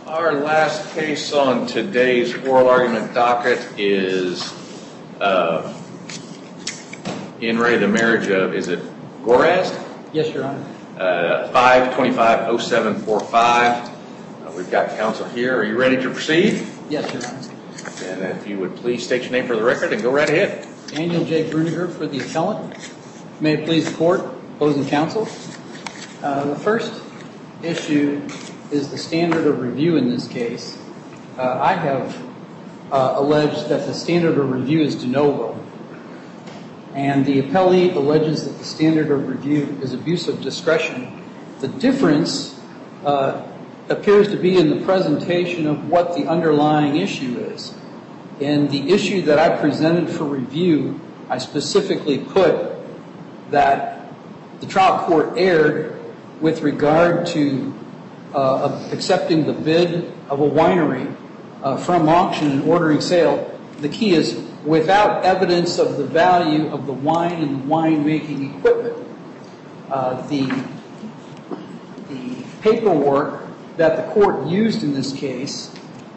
Our last case on today's oral argument docket is in re the marriage of, is it Gorazd? Yes, Your Honor. 525-0745. We've got counsel here. Are you ready to proceed? Yes, Your Honor. And if you would please state your name for the record and go right ahead. Daniel J. Bruniger for the appellant. May it please the court, opposing counsel. The first issue is the standard of review in this case. I have alleged that the standard of review is de novo. And the appellee alleges that the standard of review is abuse of discretion. The difference appears to be in the presentation of what the underlying issue is. In the issue that I presented for review, I specifically put that the trial court erred with regard to accepting the bid of a winery from auction and ordering sale. The key is without evidence of the value of the wine and the wine-making equipment. The paperwork that the court used in this case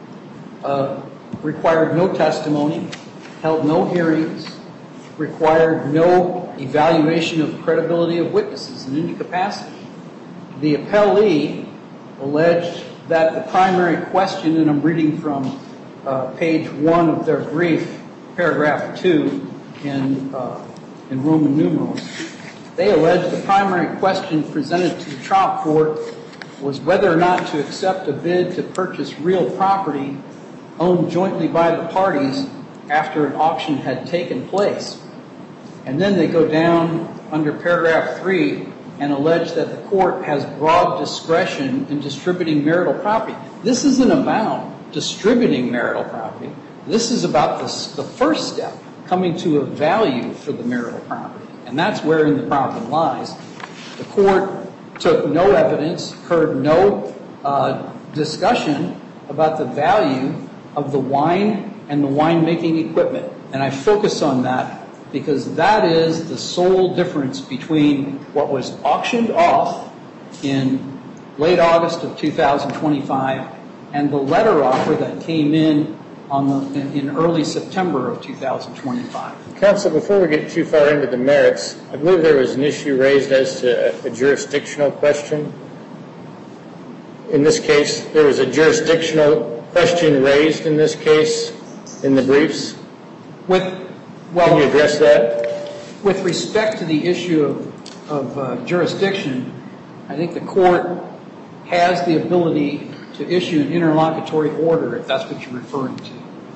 required no testimony, held no hearings, required no evaluation of credibility of witnesses in any capacity. The appellee alleged that the primary question, and I'm reading from page 1 of their brief, paragraph 2 in Roman numerals, they alleged the primary question presented to the trial court was whether or not to accept a bid to purchase real property owned jointly by the parties after an auction had taken place. And then they go down under paragraph 3 and allege that the court has broad discretion in distributing marital property. This isn't about distributing marital property. This is about the first step, coming to a value for the marital property. And that's wherein the problem lies. The court took no evidence, heard no discussion about the value of the wine and the wine-making equipment. And I focus on that because that is the sole difference between what was auctioned off in late August of 2025 and the letter offer that came in early September of 2025. Counsel, before we get too far into the merits, I believe there was an issue raised as to a jurisdictional question. In this case, there was a jurisdictional question raised in this case in the briefs. Can you address that? With respect to the issue of jurisdiction, I think the court has the ability to issue an interlocutory order, if that's what you're referring to.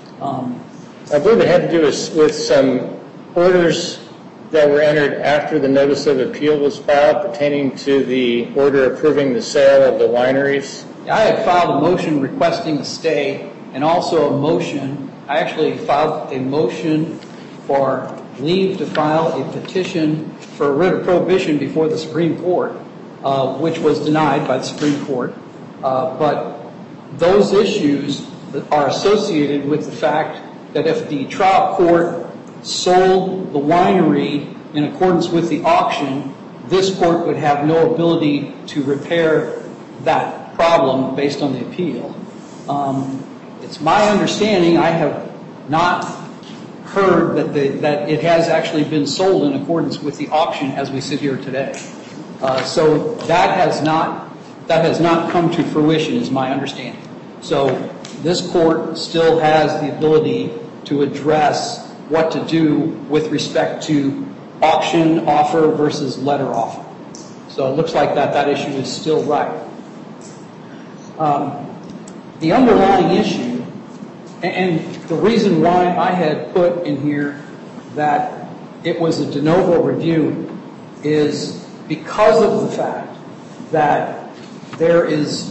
I believe it had to do with some orders that were entered after the notice of appeal was filed pertaining to the order approving the sale of the wineries. I had filed a motion requesting a stay and also a motion. I actually filed a motion for leave to file a petition for a writ of prohibition before the Supreme Court, which was denied by the Supreme Court. But those issues are associated with the fact that if the trial court sold the winery in accordance with the auction, this court would have no ability to repair that problem based on the appeal. It's my understanding, I have not heard that it has actually been sold in accordance with the auction as we sit here today. So that has not come to fruition, is my understanding. So this court still has the ability to address what to do with respect to auction offer versus letter offer. So it looks like that issue is still right. The underlying issue, and the reason why I had put in here that it was a de novo review is because of the fact that there is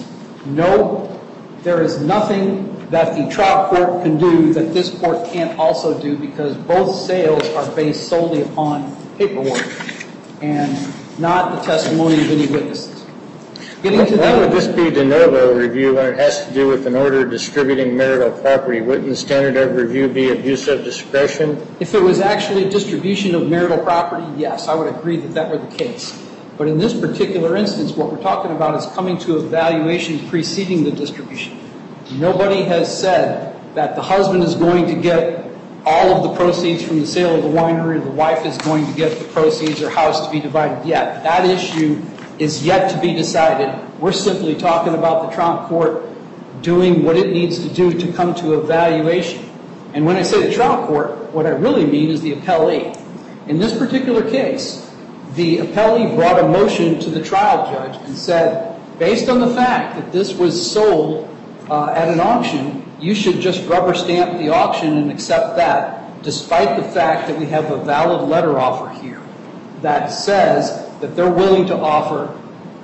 nothing that the trial court can do that this court can't also do, because both sales are based solely upon paperwork and not the testimony of any witnesses. Why would this be de novo review when it has to do with an order distributing marital property? Wouldn't the standard of review be abuse of discretion? If it was actually distribution of marital property, yes, I would agree that that were the case. But in this particular instance, what we're talking about is coming to a valuation preceding the distribution. Nobody has said that the husband is going to get all of the proceeds from the sale of the winery, or the wife is going to get the proceeds, or how it's to be divided yet. That issue is yet to be decided. We're simply talking about the trial court doing what it needs to do to come to a valuation. And when I say the trial court, what I really mean is the appellee. In this particular case, the appellee brought a motion to the trial judge and said, based on the fact that this was sold at an auction, you should just rubber stamp the auction and accept that, despite the fact that we have a valid letter offer here that says that they're willing to offer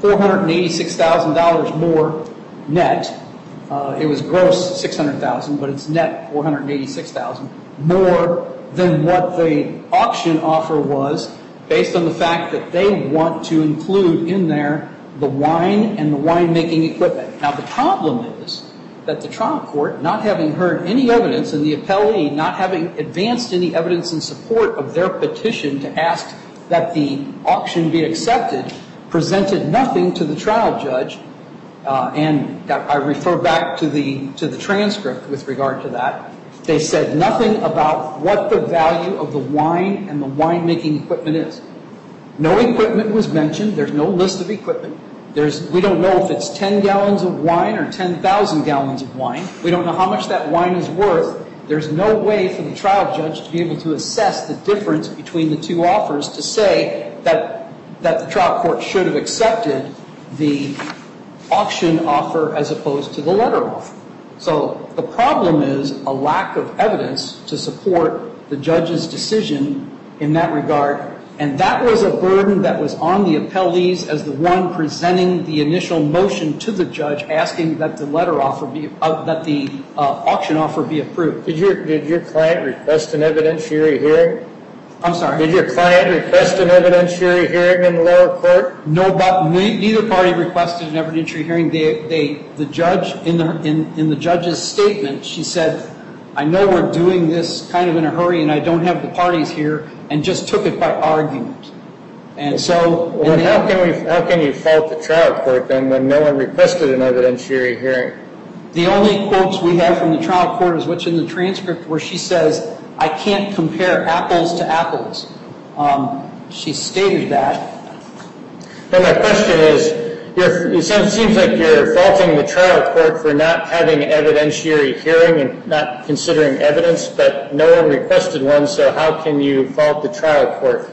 $486,000 more net. It was gross $600,000, but it's net $486,000 more than what the auction offer was, based on the fact that they want to include in there the wine and the winemaking equipment. Now, the problem is that the trial court, not having heard any evidence, and the appellee not having advanced any evidence in support of their petition to ask that the auction be accepted, presented nothing to the trial judge. And I refer back to the transcript with regard to that. They said nothing about what the value of the wine and the winemaking equipment is. No equipment was mentioned. There's no list of equipment. We don't know if it's 10 gallons of wine or 10,000 gallons of wine. We don't know how much that wine is worth. There's no way for the trial judge to be able to assess the difference between the two offers to say that the trial court should have accepted the auction offer as opposed to the letter offer. So the problem is a lack of evidence to support the judge's decision in that regard. And that was a burden that was on the appellees as the one presenting the initial motion to the judge, asking that the letter offer be, that the auction offer be approved. Did your client request an evidentiary hearing? I'm sorry? Did your client request an evidentiary hearing in the lower court? No, but neither party requested an evidentiary hearing. The judge, in the judge's statement, she said, I know we're doing this kind of in a hurry and I don't have the parties here, and just took it by argument. And so... Well, how can you fault the trial court then when no one requested an evidentiary hearing? The only quotes we have from the trial court is what's in the transcript where she says, I can't compare apples to apples. She stated that. And my question is, it seems like you're faulting the trial court for not having an evidentiary hearing and not considering evidence, but no one requested one, so how can you fault the trial court?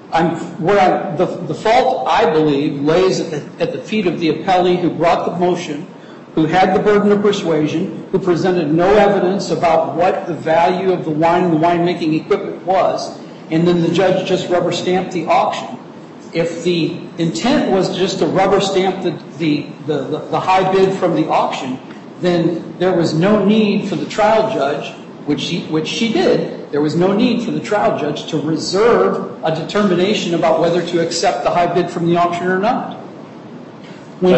The fault, I believe, lays at the feet of the appellee who brought the motion, who had the burden of persuasion, who presented no evidence about what the value of the wine and the winemaking equipment was, and then the judge just rubber stamped the auction. If the intent was just to rubber stamp the high bid from the auction, then there was no need for the trial judge, which she did, there was no need for the trial judge to reserve a determination about whether to accept the high bid from the auction or not. When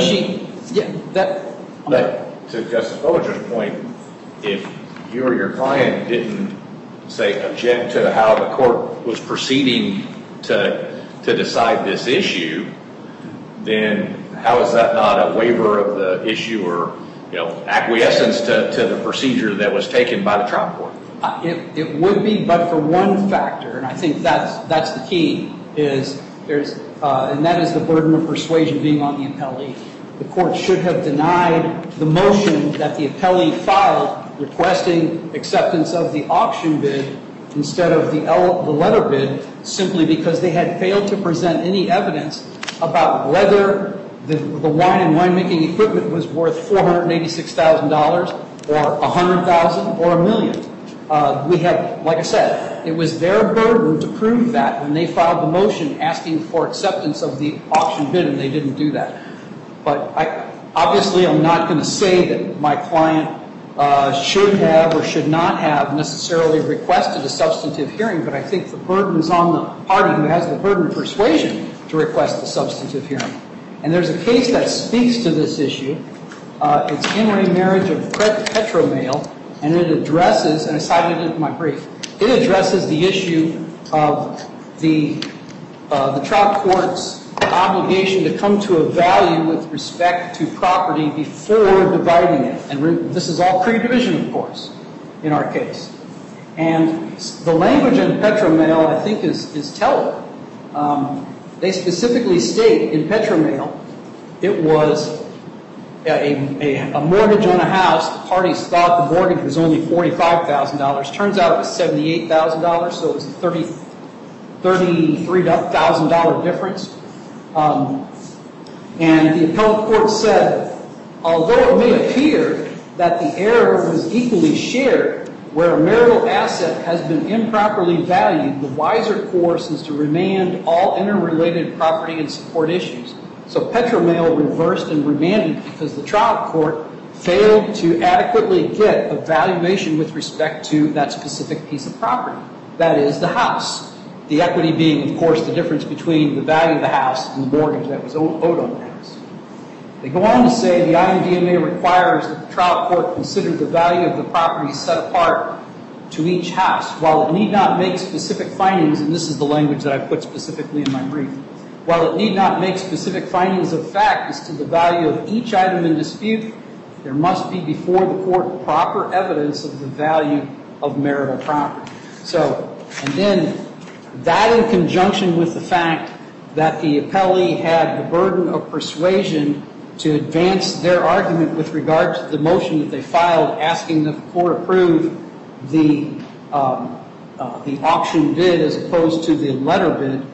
But to Justice Bollinger's point, if you or your client didn't, say, object to how the court was proceeding to decide this issue, then how is that not a waiver of the issue or, acquiescence to the procedure that was taken by the trial court? It would be, but for one factor, and I think that's the key, and that is the burden of persuasion being on the appellee. The court should have denied the motion that the appellee filed requesting acceptance of the auction bid instead of the letter bid, simply because they had failed to present any evidence about whether the wine and winemaking equipment was worth $486,000 or $100,000 or $1 million. We have, like I said, it was their burden to prove that when they filed the motion asking for acceptance of the auction bid, and they didn't do that. But obviously I'm not going to say that my client should have or should not have necessarily requested a substantive hearing, but I think the burden is on the party who has the burden of persuasion to request the substantive hearing. And there's a case that speaks to this issue. It's In Re Marriage of Petromail, and it addresses, and I cited it in my brief, it addresses the issue of the trial court's obligation to come to a value with respect to property before dividing it. And this is all pre-division, of course, in our case. And the language in Petromail, I think, is telling. They specifically state in Petromail it was a mortgage on a house. The parties thought the mortgage was only $45,000. Turns out it was $78,000, so it was a $33,000 difference. And the appellate court said, although it may appear that the error was equally shared, where a marital asset has been improperly valued, the wiser course is to remand all interrelated property and support issues. So Petromail reversed and remanded because the trial court failed to adequately get a valuation with respect to that specific piece of property. That is, the house. The equity being, of course, the difference between the value of the house and the mortgage that was owed on the house. They go on to say the IMDMA requires that the trial court consider the value of the property set apart to each house. While it need not make specific findings, and this is the language that I put specifically in my brief, while it need not make specific findings of fact as to the value of each item in dispute, there must be before the court proper evidence of the value of marital property. So, and then that in conjunction with the fact that the appellee had the burden of persuasion to advance their argument with regard to the motion that they filed asking that the court approve the auction bid as opposed to the letter bid,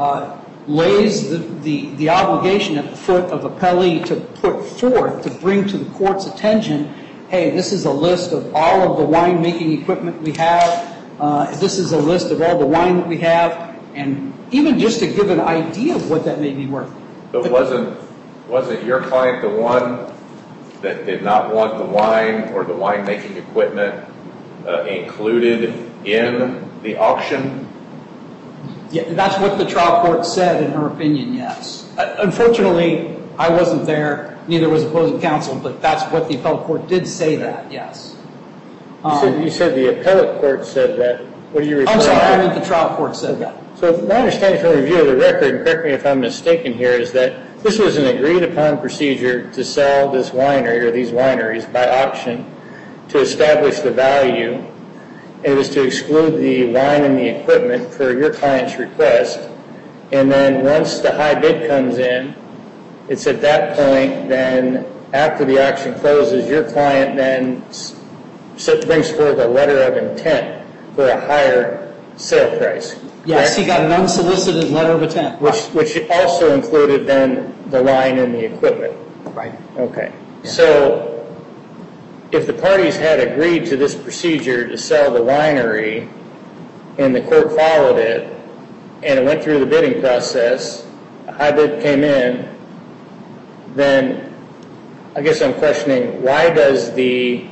lays the obligation at the foot of appellee to put forth, to bring to the court's attention, hey, this is a list of all of the wine-making equipment we have. This is a list of all the wine that we have. And even just to give an idea of what that may be worth. But wasn't your client the one that did not want the wine or the wine-making equipment included in the auction? Yeah, that's what the trial court said in her opinion, yes. Unfortunately, I wasn't there, neither was opposing counsel, but that's what the appellate court did say that, yes. You said the appellate court said that. What are you referring to? I'm sorry, I meant the trial court said that. So my understanding from review of the record, and correct me if I'm mistaken here, is that this was an agreed-upon procedure to sell this winery or these wineries by auction to establish the value. It was to exclude the wine and the equipment per your client's request. And then once the high bid comes in, it's at that point then, after the auction closes, your client then brings forth a letter of intent for a higher sale price. Yes, he got an unsolicited letter of intent. Which also included then the wine and the equipment. Right. Okay. Yeah. So if the parties had agreed to this procedure to sell the winery and the court followed it and it went through the bidding process, a high bid came in, then I guess I'm questioning why does the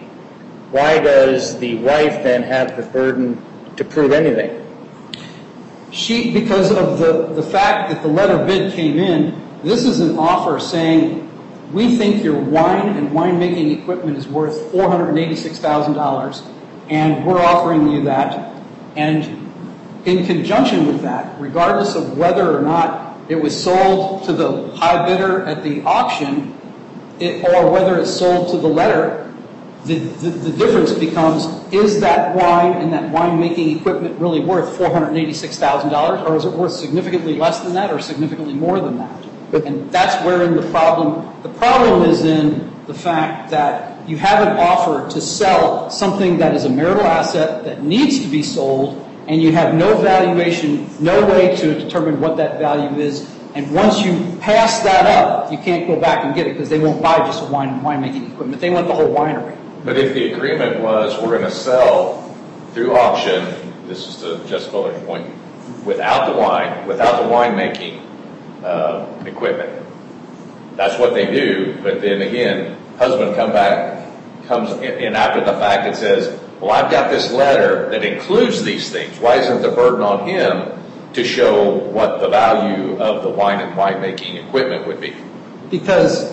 wife then have the burden to prove anything? Because of the fact that the letter bid came in, this is an offer saying, we think your wine and winemaking equipment is worth $486,000, and we're offering you that. And in conjunction with that, regardless of whether or not it was sold to the high bidder at the auction, or whether it's sold to the letter, the difference becomes, is that wine and that winemaking equipment really worth $486,000, or is it worth significantly less than that or significantly more than that? And that's wherein the problem is in the fact that you have an offer to sell something that is a marital asset that needs to be sold, and you have no valuation, no way to determine what that value is. And once you pass that up, you can't go back and get it because they won't buy just a wine and winemaking equipment. They want the whole winery. But if the agreement was we're going to sell through auction, this is to Justice Buller's point, without the wine, without the winemaking equipment, that's what they do. But then again, husband comes in after the fact and says, well, I've got this letter that includes these things. Why isn't the burden on him to show what the value of the wine and winemaking equipment would be? Because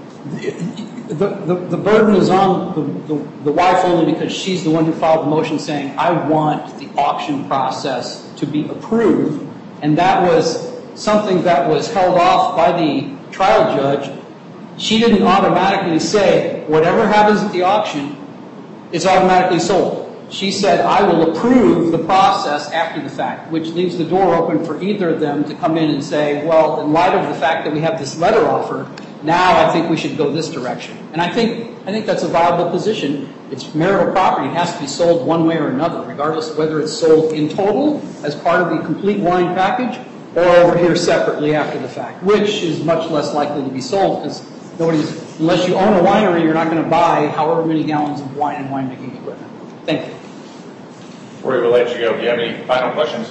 the burden is on the wife only because she's the one who filed the motion saying, I want the auction process to be approved. And that was something that was held off by the trial judge, she didn't automatically say, whatever happens at the auction is automatically sold. She said, I will approve the process after the fact, which leaves the door open for either of them to come in and say, well, in light of the fact that we have this letter offer, now I think we should go this direction. And I think that's a viable position. It's marital property. It has to be sold one way or another, regardless of whether it's sold in total as part of the complete wine package or over here separately after the fact, which is much less likely to be sold because unless you own a winery, you're not going to buy however many gallons of wine and winemaking equipment. Thank you. Before we let you go, do you have any final questions?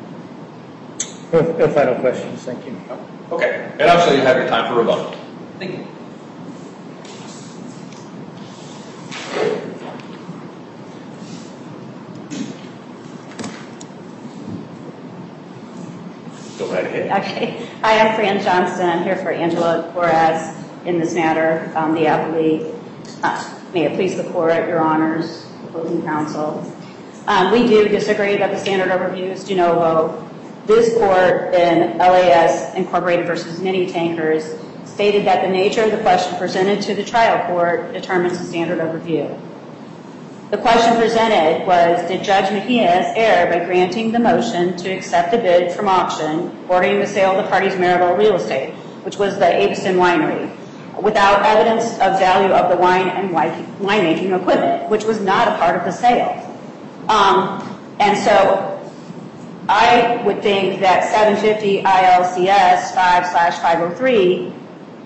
No final questions, thank you. Okay. And obviously you have your time for rebuttal. Thank you. Go right ahead. Okay. Hi, I'm Fran Johnston. I'm here for Angela Flores in this matter, the appellee. May it please the court, your honors, opposing counsel. We do disagree that the standard of review is de novo. This court in LAS Incorporated versus Mini Tankers stated that the nature of the question presented to the trial court determines the standard of review. The question presented was, did Judge Mejias err by granting the motion to accept a bid from auction ordering the sale of the party's marital real estate, which was the Aveston Winery, without evidence of value of the wine and winemaking equipment, which was not a part of the sale? And so I would think that 750 ILCS 5/503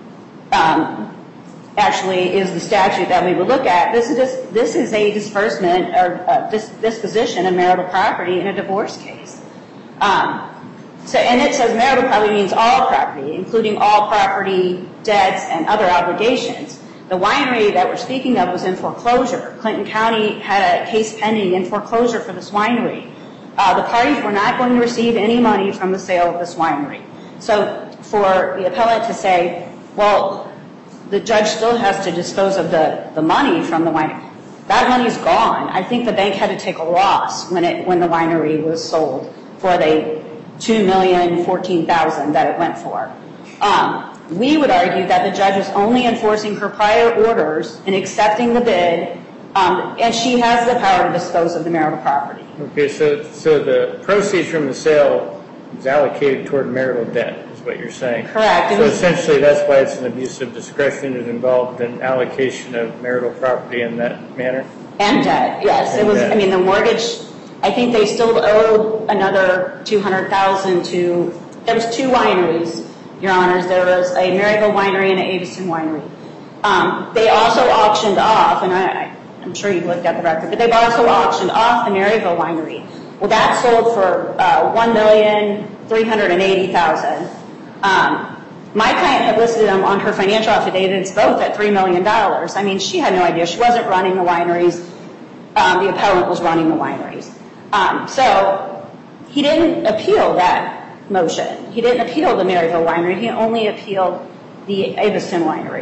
actually is the statute that we would look at. This is a disbursement or disposition of marital property in a divorce case. And it says marital property means all property, including all property, debts, and other obligations. The winery that we're speaking of was in foreclosure. Clinton County had a case pending in foreclosure for this winery. The parties were not going to receive any money from the sale of this winery. So for the appellant to say, well, the judge still has to dispose of the money from the winery, that money's gone. I think the bank had to take a loss when the winery was sold for the $2,014,000 that it went for. We would argue that the judge was only enforcing her prior orders and accepting the bid, and she has the power to dispose of the marital property. Okay, so the proceeds from the sale is allocated toward marital debt, is what you're saying. Correct. So essentially that's why it's an abuse of discretion. It involved an allocation of marital property in that manner? And debt, yes. And debt. I mean, the mortgage, I think they still owed another $200,000 to, there was two wineries, Your Honors. There was a Maryville Winery and an Aveston Winery. They also auctioned off, and I'm sure you've looked at the record, but they've also auctioned off the Maryville Winery. Well, that sold for $1,380,000. My client had listed them on her financial affidavits both at $3 million. I mean, she had no idea. She wasn't running the wineries. The appellant was running the wineries. So he didn't appeal that motion. He didn't appeal the Maryville Winery. He only appealed the Aveston Winery.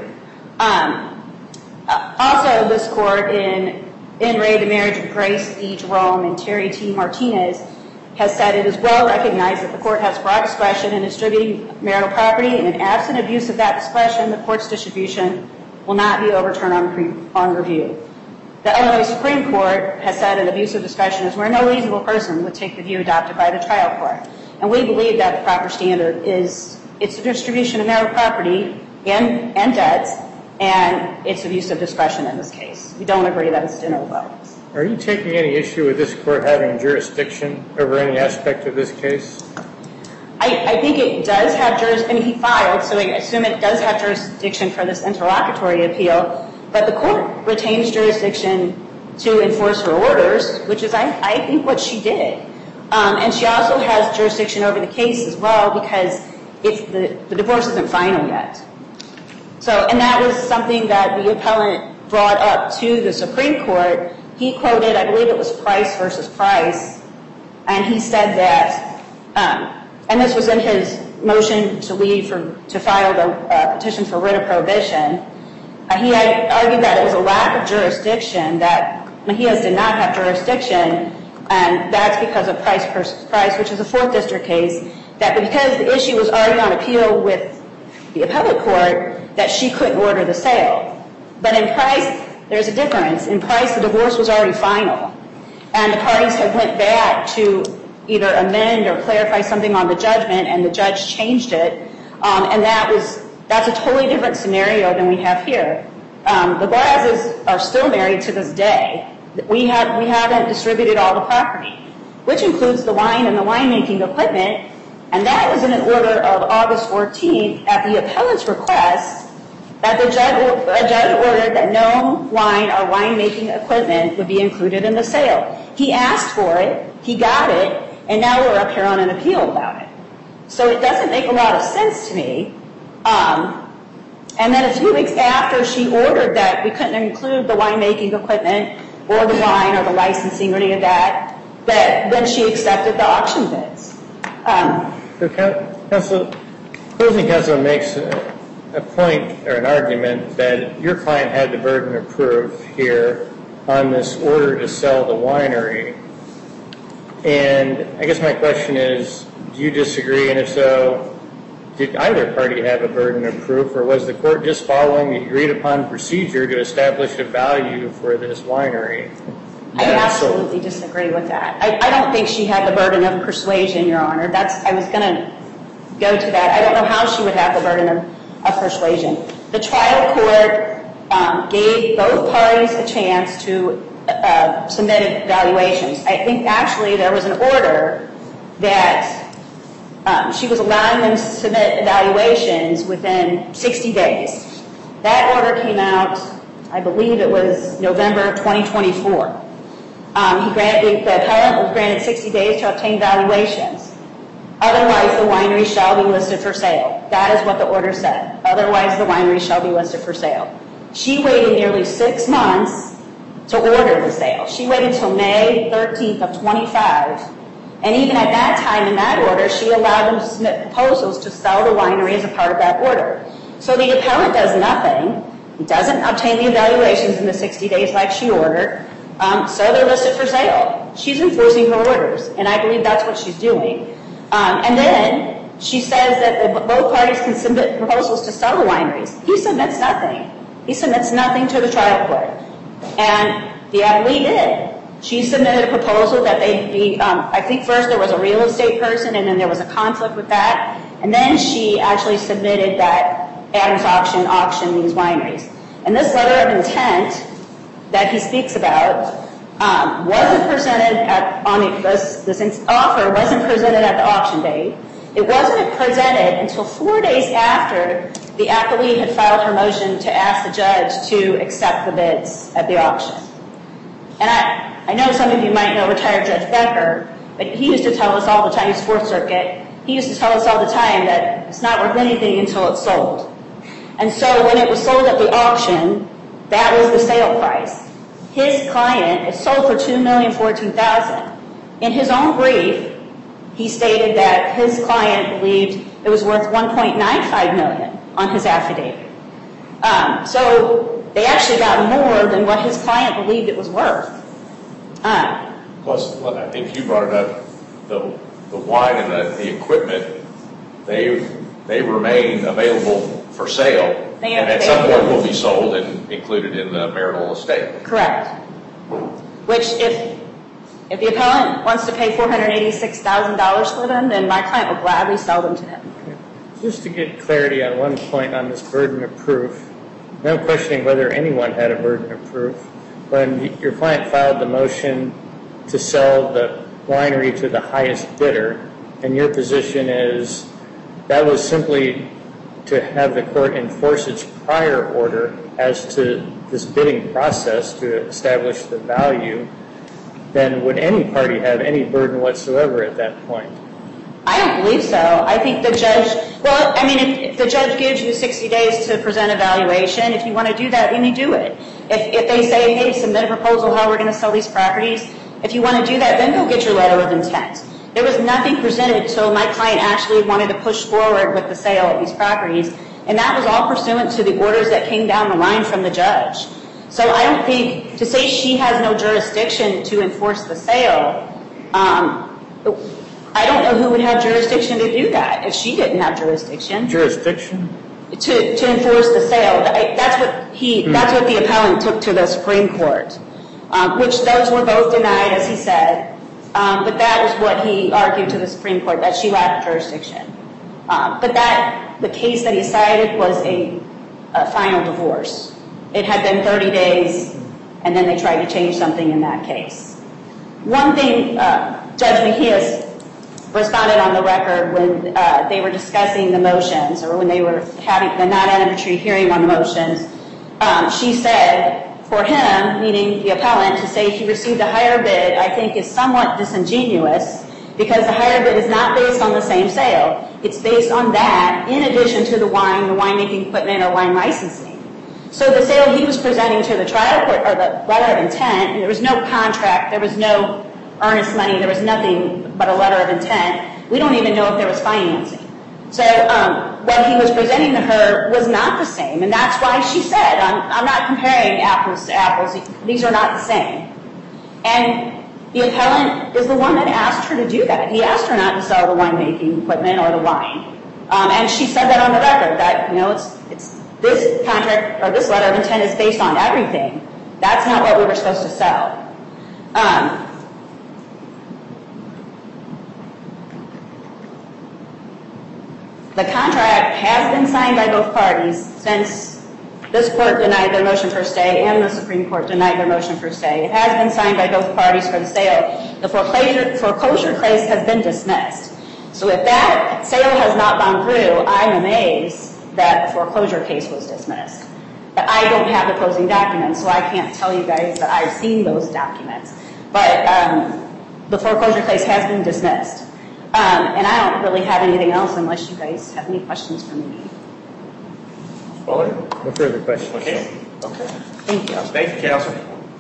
Also, this court in Re, the Marriage of Grace E. Jerome and Terry T. Martinez has said it is well recognized that the court has broad discretion in distributing marital property, and in absent abuse of that discretion, the court's distribution will not be overturned on review. The Illinois Supreme Court has said an abuse of discretion is where no reasonable person would take the view adopted by the trial court. And we believe that the proper standard is it's the distribution of marital property and debts, and it's abuse of discretion in this case. We don't agree that it's de novo. Are you taking any issue with this court having jurisdiction over any aspect of this case? I think it does have jurisdiction. I mean, he filed, so I assume it does have jurisdiction for this interlocutory appeal, but the court retains jurisdiction to enforce her orders, which is, I think, what she did. And she also has jurisdiction over the case as well because the divorce isn't final yet. So, and that was something that the appellant brought up to the Supreme Court. He quoted, I believe it was Price versus Price, and he said that, and this was in his motion to leave to file the petition for writ of prohibition. He had argued that it was a lack of jurisdiction, that Mejias did not have jurisdiction, and that's because of Price versus Price, which is a 4th District case. that because the issue was already on appeal with the appellate court, that she couldn't order the sale. But in Price, there's a difference. In Price, the divorce was already final, and the parties had went back to either amend or clarify something on the judgment, and the judge changed it, and that's a totally different scenario than we have here. The Boazes are still married to this day. We haven't distributed all the property, which includes the wine and the winemaking equipment, and that was in an order of August 14th at the appellate's request that a judge ordered that no wine or winemaking equipment would be included in the sale. He asked for it, he got it, and now we're up here on an appeal about it. So it doesn't make a lot of sense to me. And then a few weeks after she ordered that we couldn't include the winemaking equipment or the wine or the licensing or any of that, then she accepted the auction bids. Opposing counsel makes a point or an argument that your client had the burden of proof here on this order to sell the winery. And I guess my question is, do you disagree? And if so, did either party have a burden of proof, or was the court just following the agreed-upon procedure to establish a value for this winery? I absolutely disagree with that. I don't think she had the burden of persuasion, Your Honor. I was going to go to that. I don't know how she would have the burden of persuasion. The trial court gave both parties a chance to submit evaluations. I think actually there was an order that she was allowing them to submit evaluations within 60 days. That order came out, I believe it was November of 2024. The appellant was granted 60 days to obtain valuations. Otherwise, the winery shall be listed for sale. That is what the order said. Otherwise, the winery shall be listed for sale. She waited nearly 6 months to order the sale. She waited until May 13th of 25. And even at that time in that order, she allowed them to submit proposals to sell the winery as a part of that order. So the appellant does nothing. He doesn't obtain the evaluations in the 60 days like she ordered. So they're listed for sale. She's enforcing her orders, and I believe that's what she's doing. And then she says that both parties can submit proposals to sell the wineries. He submits nothing. He submits nothing to the trial court. And the appellee did. She submitted a proposal that they'd be, I think first there was a real estate person, and then there was a conflict with that. And then she actually submitted that Adams auction these wineries. And this letter of intent that he speaks about wasn't presented this offer wasn't presented at the auction date. It wasn't presented until 4 days after the appellee had filed her motion to ask the judge to accept the bids at the auction. And I know some of you might know retired Judge Becker, but he used to tell us all the time, he's Fourth Circuit, he used to tell us all the time that it's not worth anything until it's sold. And so when it was sold at the auction, that was the sale price. His client, it sold for $2,014,000. In his own brief, he stated that his client believed it was worth $1.95 million on his affidavit. So they actually got more than what his client believed it was worth. Plus, I think you brought it up, the wine and the equipment, they remain available for sale, and at some point will be sold and included in the marital estate. Correct. Which, if the appellant wants to pay $486,000 for them, then my client will gladly sell them to him. Just to get clarity on one point on this burden of proof, no questioning whether anyone had a burden of proof. When your client filed the motion to sell the winery to the highest bidder, and your position is that was simply to have the court enforce its prior order as to this bidding process to establish the value, then would any party have any burden whatsoever at that point? I don't believe so. I think the judge, if the judge gives you 60 days to present a valuation, if you want to do that, then you do it. If they say, hey, submit a proposal how we're going to sell these properties, if you want to do that, then go get your letter of intent. There was nothing presented until my client actually wanted to push forward with the sale of these properties, and that was all pursuant to the orders that came down the line from the judge. So I don't think, to say she has no jurisdiction to enforce the sale, I don't know who would have jurisdiction to do that if she didn't have jurisdiction. Jurisdiction? To enforce the sale. That's what the appellant took to the Supreme Court, which those were both denied, as he said. But that was what he argued to the Supreme Court, that she lacked jurisdiction. But the case that he cited was a final divorce. It had been 30 days, and then they tried to change something in that case. One thing, Judge Mejias responded on the record when they were discussing the motions, or when they were having the non-evidentiary hearing on the motions. She said, for him, meaning the appellant, to say he received a higher bid, I think is somewhat disingenuous, because the higher bid is not based on the same sale. It's based on that, in addition to the winemaking equipment or wine licensing. So the sale he was presenting to the trial court, or the letter of intent, there was no contract, there was no earnest money, there was nothing but a letter of intent. We don't even know if there was financing. So what he was presenting to her was not the same, and that's why she said, I'm not comparing apples to apples. These are not the same. And the appellant is the one that asked her to do that. He asked her not to sell the winemaking equipment or the wine. And she said that on the record, that, it's this contract, or this letter of intent is based on everything. That's not what we were supposed to sell. The contract has been signed by both parties since this court denied their motion for stay and the Supreme Court denied their motion for stay. It has been signed by both parties for the sale. The foreclosure case has been dismissed. So if that sale has not gone through, I'm amazed that the foreclosure case was dismissed. But I don't have the closing documents, so I can't tell you guys that I've seen those documents. But the foreclosure case has been dismissed. And I don't really have anything else unless you guys have any questions for me. Well, No further questions. okay. Thank you. Thank you, Counsel.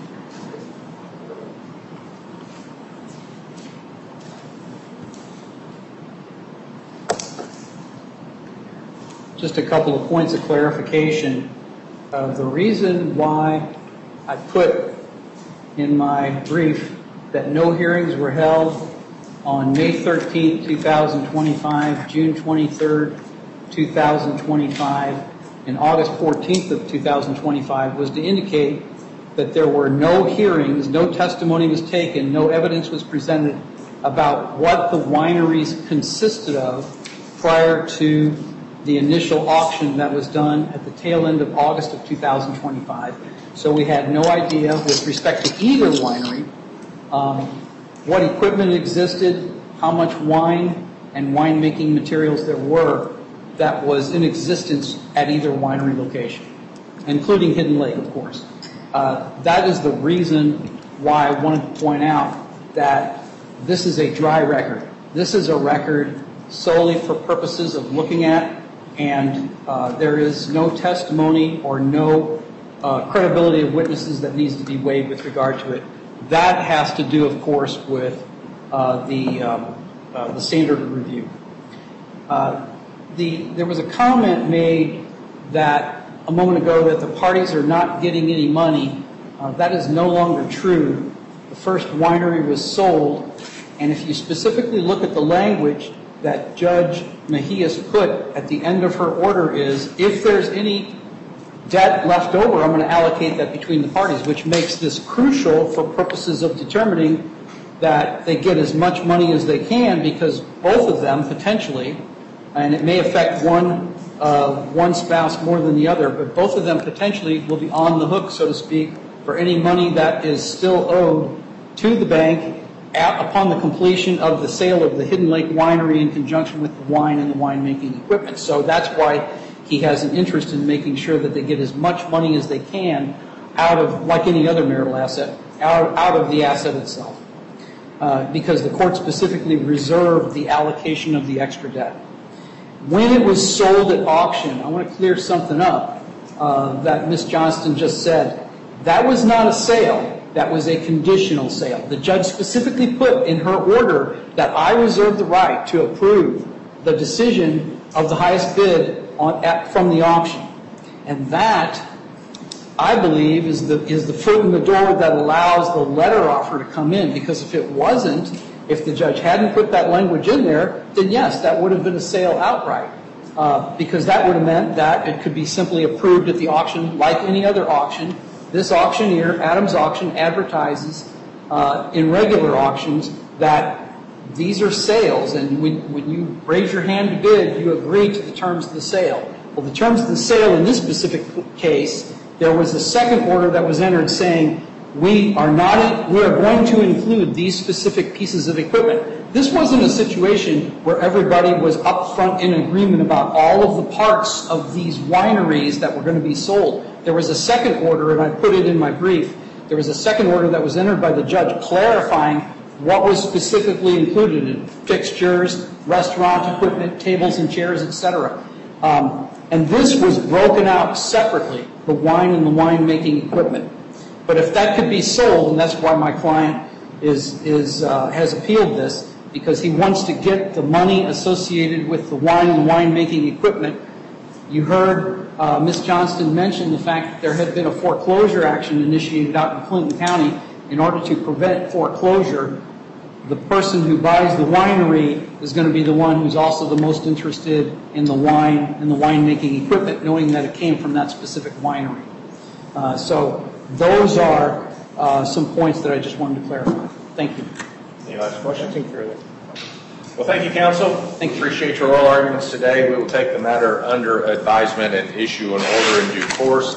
Just a couple of points of clarification. The reason why I put in my brief that no hearings were held on May 13th, 2025, June 23rd, 2025, and August 14th of 2025 was to indicate that there were no hearings, no testimony was taken, no evidence was presented about what the wineries consisted of prior to the initial auction that was done at the tail end of August of 2025. So we had no idea with respect to either winery what equipment existed, how much wine and winemaking materials there were that was in existence at either winery location, including Hidden Lake, of course. That is the reason why I wanted to point out that this is a dry record. This is a record solely for purposes of looking at, and there is no testimony or no credibility of witnesses that needs to be weighed with regard to it. That has to do, of course, with the standard of review. There was a comment made that a moment ago that the parties are not getting any money. That is no longer true. The first winery was sold, and if you specifically look at the language that Judge Mejias put at the end of her order is, if there's any debt left over, I'm going to allocate that between the parties, which makes this crucial for purposes of determining that they get as much money as they can, because both of them potentially, and it may affect one spouse more than the other, but both of them potentially will be on the hook, so to speak, for any money that is still owed to the bank upon the completion of the sale of the Hidden Lake Winery in conjunction with the wine and the winemaking equipment. So that's why he has an interest in making sure that they get as much money as they can out of, like any other marital asset, out of the asset itself. Because the court specifically reserved the allocation of the extra debt. When it was sold at auction, I want to clear something up that Ms. Johnston just said. That was not a sale. That was a conditional sale. The judge specifically put in her order that I reserve the right to approve the decision of the highest bid from the auction. And that, I believe, is the foot in the door that allows the letter offer to come in. Because if it wasn't, If the judge hadn't put that language in there, then yes, that would have been a sale outright, because that would have meant that it could be simply approved at the auction like any other auction. This auctioneer, Adams Auction, advertises in regular auctions that these are sales, and when you raise your hand to bid, you agree to the terms of the sale. Well, the terms of the sale in this specific case, there was a second order that was entered saying, we are going to include these specific pieces of equipment. This wasn't a situation where everybody was upfront in agreement about all of the parts of these wineries that were going to be sold. There was a second order, and I put it in my brief. There was a second order that was entered by the judge clarifying what was specifically included in fixtures, restaurant equipment, tables and chairs, etc. And this was broken out separately, the wine and the wine-making equipment. But if that could be sold, and that's why my client has appealed this, because he wants to get the money associated with the wine and wine-making equipment. You heard Ms. Johnston mention the fact that there had been a foreclosure action initiated out in Clinton County. In order to prevent foreclosure, the person who buys the winery is going to be the one who's also the most interested in the wine and the wine-making equipment, knowing that it came from that specific winery. So those are some points that I just wanted to clarify. Thank you. Any last questions? Nothing further. Well, thank you, counsel. Thank you. Appreciate your oral arguments today. We will take the matter under advisement and issue an order in due course.